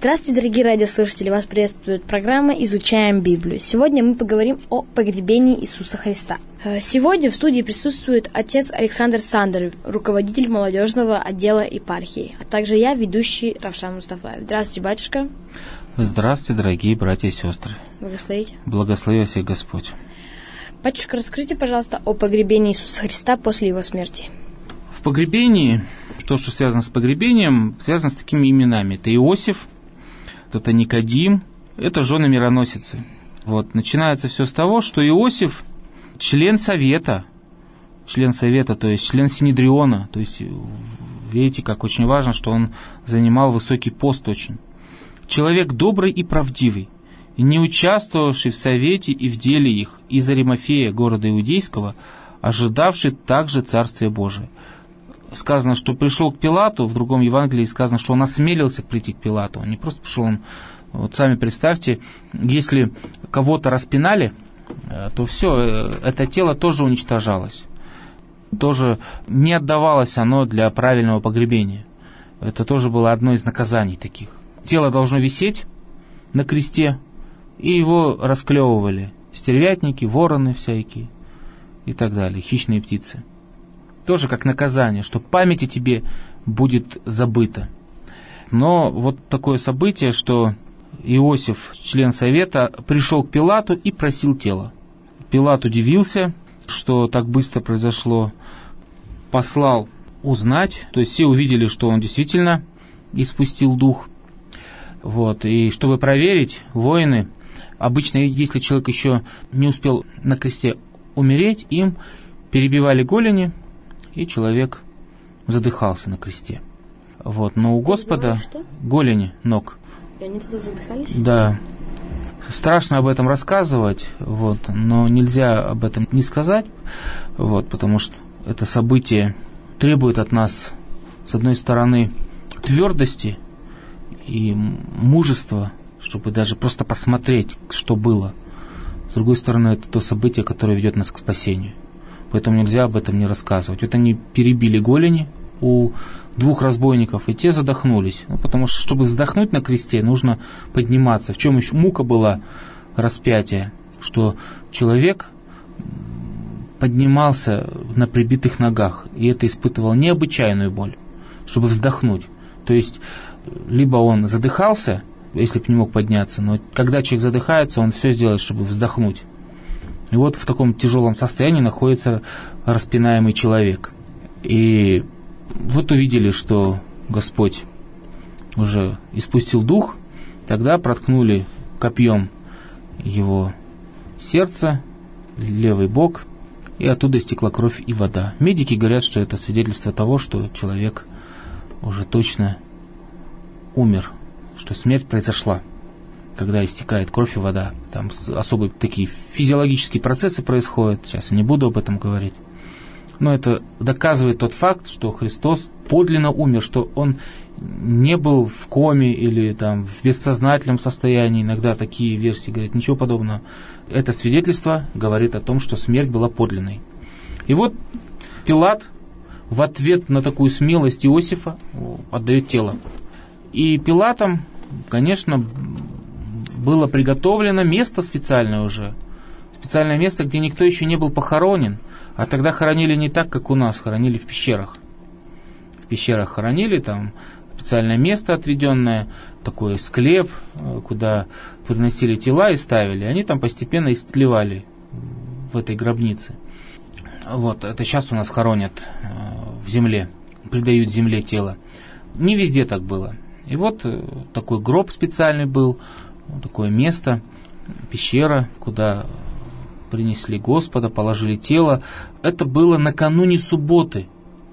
Здравствуйте, дорогие радиослушатели! Вас приветствует программа «Изучаем Библию». Сегодня мы поговорим о погребении Иисуса Христа. Сегодня в студии присутствует отец Александр Сандер, руководитель молодежного отдела епархии, а также я, ведущий Равшан Мустафаев. Здравствуйте, батюшка! Здравствуйте, дорогие братья и сестры! Благословите! Благослови всех Господь! Батюшка, расскажите, пожалуйста, о погребении Иисуса Христа после Его смерти. В погребении, то, что связано с погребением, связано с такими именами. Это Иосиф, это Никодим, это жены мироносицы. Начинается все с того, что Иосиф член совета, то есть член Синедриона, то есть видите, как очень важно, что он занимал высокий пост очень. Человек добрый и правдивый, не участвовавший в совете и в деле их, из Аримафея, города Иудейского, ожидавший также Царствия Божия. Сказано, что пришел к Пилату, в другом Евангелии сказано, что он осмелился прийти к Пилату. Он не просто пришел, сами представьте, если кого-то распинали, то все, это тело тоже уничтожалось. Тоже не отдавалось оно для правильного погребения. Это тоже было одно из наказаний таких. Тело должно висеть на кресте, и его расклевывали стервятники, вороны всякие и так далее, хищные птицы. Тоже как наказание, что память о тебе будет забыта. Но такое событие, что Иосиф, член совета, пришел к Пилату и просил тело. Пилат удивился, что так быстро произошло, послал узнать, то есть все увидели, что он действительно испустил дух. И чтобы проверить, воины, обычно, если человек еще не успел на кресте умереть, им перебивали голени, и человек задыхался на кресте. Но у Господа голени ног. И они тогда задыхались? Да. Страшно об этом рассказывать, но нельзя об этом не сказать, потому что это событие требует от нас, с одной стороны, твердости и мужества, чтобы даже просто посмотреть, что было. С другой стороны, это то событие, которое ведет нас к спасению. Поэтому нельзя об этом не рассказывать. Они перебили голени у двух разбойников, и те задохнулись. Потому что, чтобы вздохнуть на кресте, нужно подниматься. В чем еще мука была распятия? Что человек поднимался на прибитых ногах, и это испытывал необычайную боль, чтобы вздохнуть. То есть, либо он задыхался, если бы не мог подняться, но когда человек задыхается, он все сделает, чтобы вздохнуть. И в таком тяжелом состоянии находится распинаемый человек. И увидели, что Господь уже испустил дух, тогда проткнули копьем его сердце, левый бок, и оттуда истекла кровь и вода. Медики говорят, что это свидетельство того, что человек уже точно умер, что смерть произошла. Когда истекает кровь и вода, там особые такие физиологические процессы происходят, сейчас я не буду об этом говорить. Но это доказывает тот факт, что Христос подлинно умер, что Он не был в коме или в бессознательном состоянии. Иногда такие версии говорят, ничего подобного. Это свидетельство говорит о том, что смерть была подлинной. И Пилат в ответ на такую смелость Иосифа отдает тело. И Пилатом, конечно, было приготовлено место специальное уже. Специальное место, где никто еще не был похоронен. А тогда хоронили не так, как у нас, хоронили в пещерах. В пещерах хоронили, там специальное место отведенное, такой склеп, куда приносили тела и ставили. Они там постепенно истлевали в этой гробнице. Это сейчас у нас хоронят в земле, придают земле тело. Не везде так было. И такой гроб специальный был, такое место, пещера, куда принесли Господа, положили тело. Это было накануне субботы.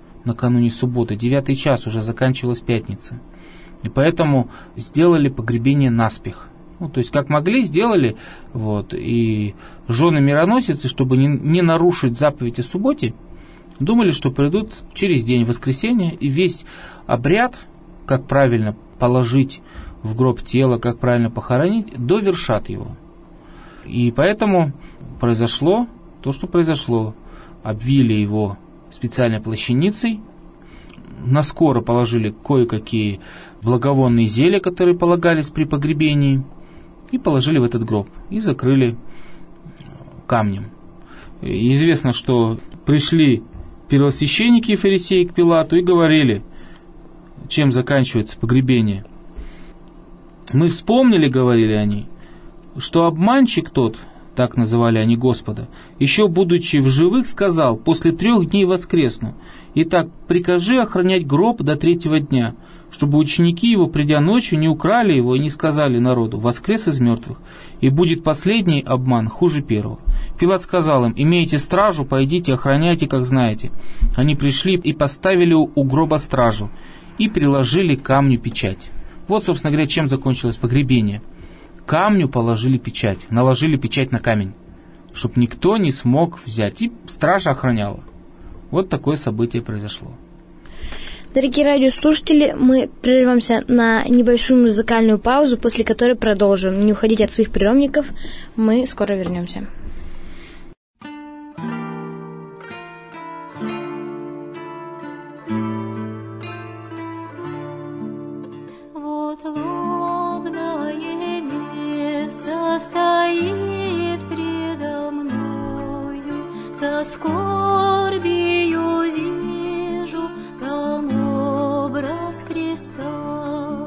9 час, уже заканчивалась пятница. И поэтому сделали погребение наспех. То есть, как могли, сделали. И жены мироносицы, чтобы не нарушить заповедь о субботе, думали, что придут через день, в воскресенье, и весь обряд, как правильно положить в гроб тело, как правильно похоронить, довершат его. И поэтому произошло то, что произошло. Обвили его специальной плащаницей, наскоро положили кое-какие благовонные зелья, которые полагались при погребении, и положили в этот гроб, и закрыли камнем. И известно, что пришли первосвященники и фарисеи к Пилату и говорили, чем заканчивается погребение. «Мы вспомнили, — говорили они, — что обманщик тот, так называли они Господа, еще будучи в живых, сказал: после 3 дней воскресну. Итак, прикажи охранять гроб до 3-го дня, чтобы ученики его, придя ночью, не украли его и не сказали народу: воскрес из мертвых, и будет последний обман хуже первого». Пилат сказал им: «Имейте стражу, пойдите, охраняйте, как знаете». Они пришли и поставили у гроба стражу, и приложили к камню печать. Вот, собственно говоря, чем закончилось погребение. Камню положили печать, наложили печать на камень, чтобы никто не смог взять, и стража охраняла. Вот такое событие произошло. Дорогие радиослушатели, мы прервемся на небольшую музыкальную паузу, после которой продолжим. Не уходите от своих приемников, мы скоро вернемся. Стоит предо мною, со скорбию вижу там образ креста.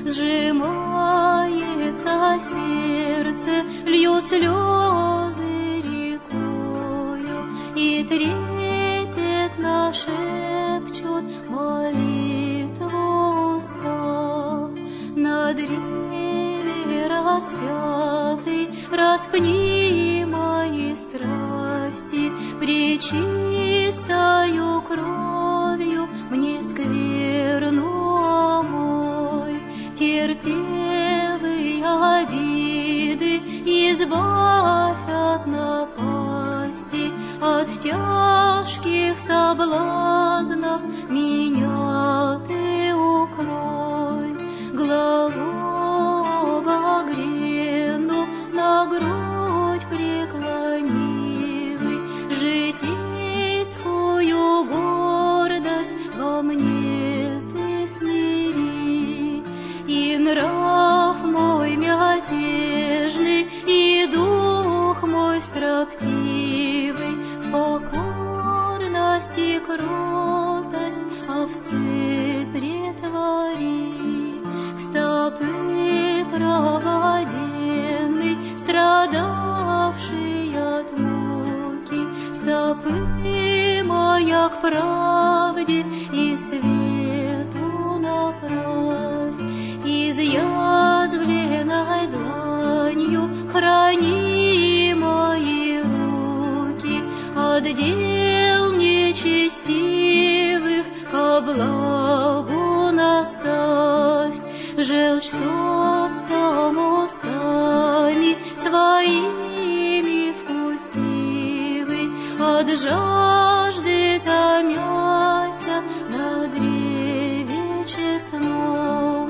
Сжимается сердце, лью слезы рекою, и трепетно шепчут молитву уста. На древе распятый распни мои страсти, пречистою кровью мне скверну омой. Терпевые обиды избавь от напасти, от тяжких соблазнов меня ты укрой. Главу обогрену на грудь преклонивый, житейскую гордость во мне ты смири. И нрав мой мятежный, и дух мой строптивый, в покорность и кротость овцы претвори. В стопы проводенный, страдавший от муки, стопы моя к правде и свету направь. Изъязвленной дланью храни мои руки, от дел нечестивых ко благу наставь. Желчь соцтом устами своими вкусивый, от жажды томяся на древе честном.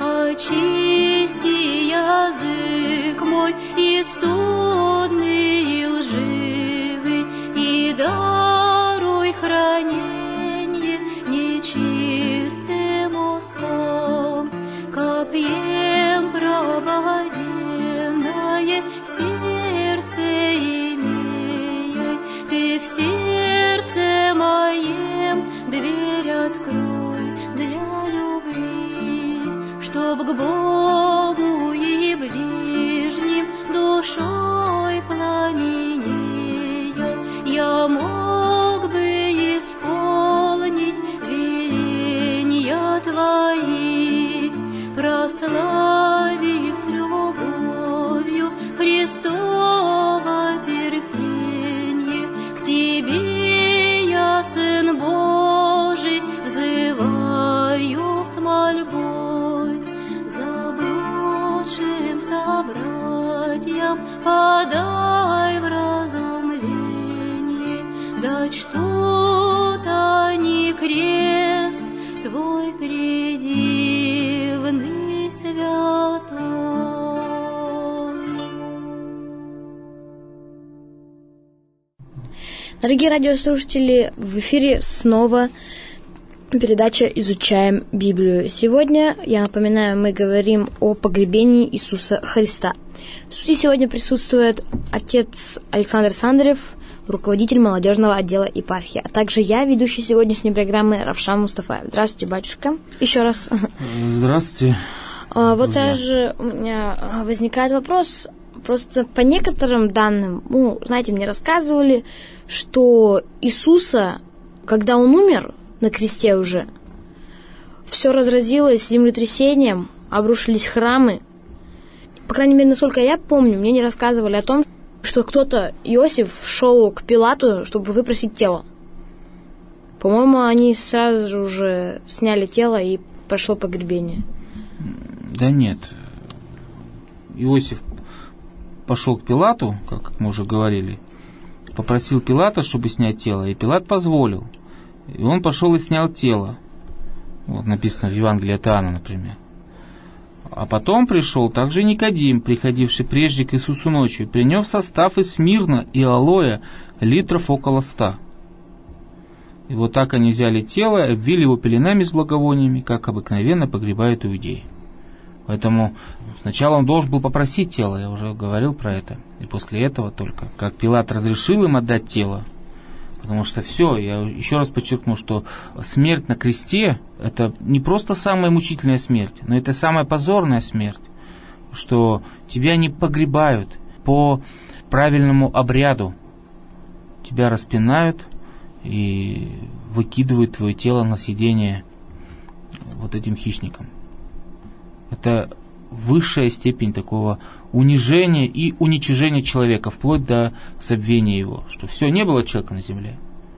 Очисти язык мой и студный, и лживый, и даруй храненье нечистым устам. Копьем прободенное сердце имея, ты в сердце моем дверь открой для любви, чтоб к Богу и ближним душой пламенея я мог бы исполнить веления твои, прославив с любовью Христово терпенье. К тебе я, Сын Божий, взываю с мольбой. Заблудшим собратьям подай вразумление, да чтут они крест твой предивный святой. Дорогие радиослушатели, в эфире снова Передача «Изучаем Библию». Сегодня, я напоминаю, мы говорим о погребении Иисуса Христа. В студии сегодня присутствует отец Александр Сандарев, руководитель молодежного отдела епархии, а также я, ведущий сегодняшней программы Равшан Мустафаев. Здравствуйте, батюшка. Еще раз. Здравствуйте. Вот сразу же у меня возникает вопрос. Просто по некоторым данным, знаете, мне рассказывали, что Иисуса, когда Он умер на кресте уже, все разразилось землетрясением, обрушились храмы. По крайней мере, насколько я помню, мне не рассказывали о том, что кто-то, Иосиф, шел к Пилату, чтобы выпросить тело. По-моему, они сразу же уже сняли тело и прошло погребение. Да нет. Иосиф пошел к Пилату, как мы уже говорили, попросил Пилата, чтобы снять тело, и Пилат позволил. И он пошел и снял тело. Вот написано в Евангелии от Иоанна, например. А потом пришел также Никодим, приходивший прежде к Иисусу ночью, принес состав из мирна и алоэ литров около 100. И вот так они взяли тело и обвили его пеленами с благовониями, как обыкновенно погребают иудеи. Поэтому сначала он должен был попросить тело, я уже говорил про это. И после этого только, как Пилат разрешил им отдать тело, потому что все, я еще раз подчеркну, что смерть на кресте – это не просто самая мучительная смерть, но это самая позорная смерть, что тебя не погребают по правильному обряду. Тебя распинают и выкидывают твое тело на съедение вот этим хищникам. Это высшая степень такого унижения и уничижения человека, вплоть до забвения его, что все, не было человека на земле.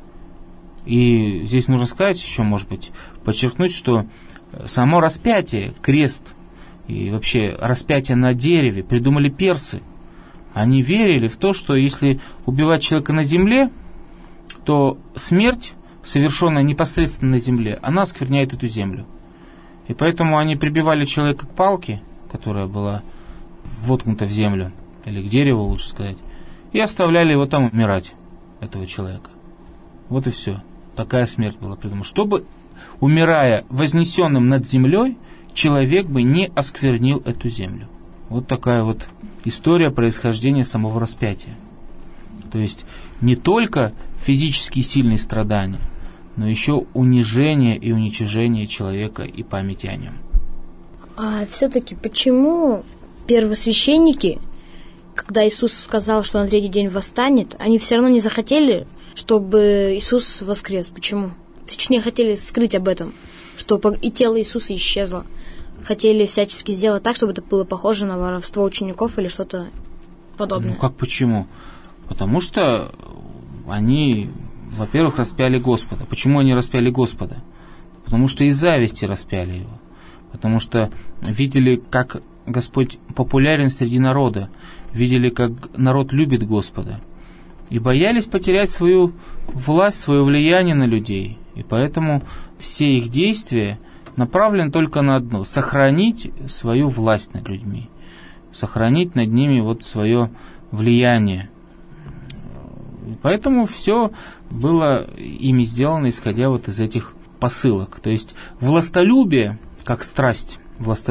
И здесь нужно сказать еще, может быть, подчеркнуть, что само распятие, крест и вообще распятие на дереве придумали персы. Они верили в то, что если убивать человека на земле, то смерть, совершенная непосредственно на земле, она оскверняет эту землю. И поэтому они прибивали человека к палке, которая была воткнута в землю, или к дереву, лучше сказать, и оставляли его там умирать, этого человека. Вот и все. Такая смерть была придумана. Чтобы, умирая вознесенным над землей, человек бы не осквернил эту землю. Вот такая вот история происхождения самого распятия. То есть не только физически сильные страдания, но еще унижение и уничижение человека и памяти о нем. А все-таки почему первосвященники, когда Иисус сказал, что на третий день восстанет, они все равно не захотели, чтобы Иисус воскрес? Почему? Точнее, хотели скрыть об этом, чтобы и тело Иисуса исчезло. Хотели всячески сделать так, чтобы это было похоже на воровство учеников или что-то подобное. Как почему? Потому что они, во-первых, распяли Господа. Почему они распяли Господа? Потому что из зависти распяли его. Потому что видели, как Господь популярен среди народа, видели, как народ любит Господа, и боялись потерять свою власть, свое влияние на людей. И поэтому все их действия направлены только на одно – сохранить свою власть над людьми, сохранить над ними вот свое влияние. И поэтому все было ими сделано, исходя вот из этих посылок. То есть властолюбие как страсть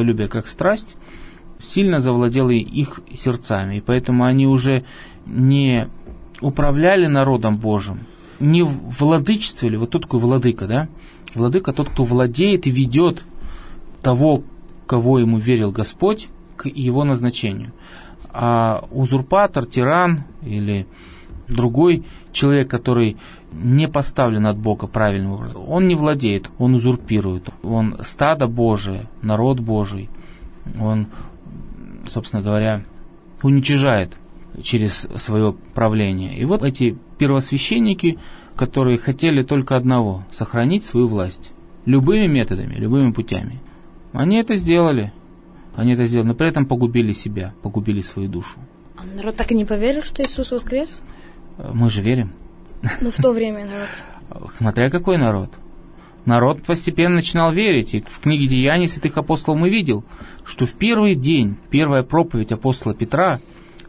сильно завладело их сердцами, и поэтому они уже не управляли народом Божьим, не владычествовали. Вот тот такой владыка, да? Владыка тот, кто владеет и ведет того, кого ему верил Господь, к его назначению. А узурпатор, тиран или другой человек, который не поставлен от Бога правильным образом, он не владеет, он узурпирует. Он стадо Божие, народ Божий, он, собственно говоря, уничижает через свое правление. И вот эти первосвященники, которые хотели только одного – сохранить свою власть любыми методами, любыми путями. Они это сделали, но при этом погубили себя, погубили свою душу. А народ так и не поверил, что Иисус воскрес? Мы же верим. Но в то время народ. Смотря какой народ. Народ постепенно начинал верить. И в книге «Деяний святых апостолов» мы видел, что в первый день, первая проповедь апостола Петра,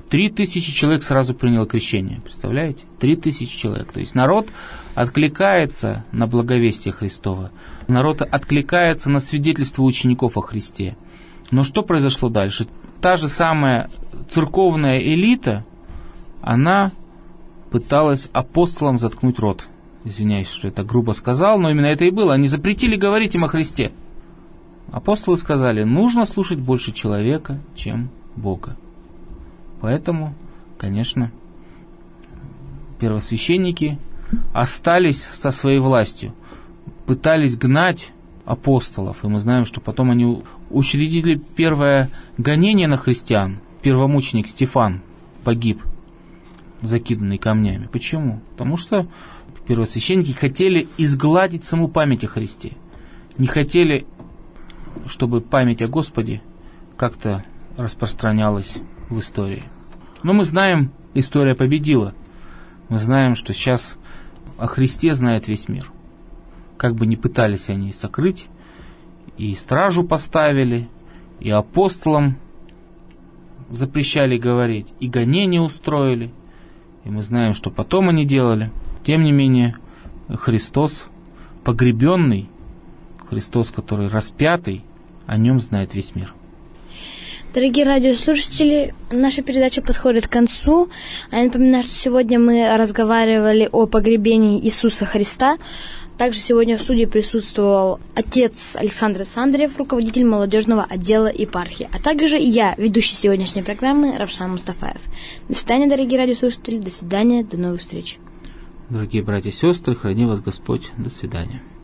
3000 человек сразу приняло крещение. Представляете? 3000 человек. То есть народ откликается на благовестие Христово. Народ откликается на свидетельство учеников о Христе. Но что произошло дальше? Та же самая церковная элита, она пыталась апостолам заткнуть рот. Извиняюсь, что это грубо сказал, но именно это и было. Они запретили говорить им о Христе. Апостолы сказали, нужно слушать больше человека, чем Бога. Поэтому, конечно, первосвященники остались со своей властью, пытались гнать апостолов, и мы знаем, что потом они учредили первое гонение на христиан. Первомученик Стефан погиб, закиданный камнями. Почему? Потому что первосвященники хотели изгладить саму память о Христе. Не хотели, чтобы память о Господе как-то распространялась в истории. Но мы знаем, история победила. Мы знаем, что сейчас о Христе знает весь мир. Как бы ни пытались они сокрыть, и стражу поставили, и апостолам запрещали говорить, и гонения устроили. И мы знаем, что потом они делали. Тем не менее, Христос погребенный, Христос, который распятый, о нем знает весь мир. Дорогие радиослушатели, наша передача подходит к концу. Я напоминаю, что сегодня мы разговаривали о погребении Иисуса Христа. Также сегодня в студии присутствовал отец Александр Сандарев, руководитель молодежного отдела епархии, а также я, ведущий сегодняшней программы Равшан Мустафаев. До свидания, дорогие радиослушатели, до свидания, до новых встреч. Дорогие братья и сестры, храни вас Господь, до свидания.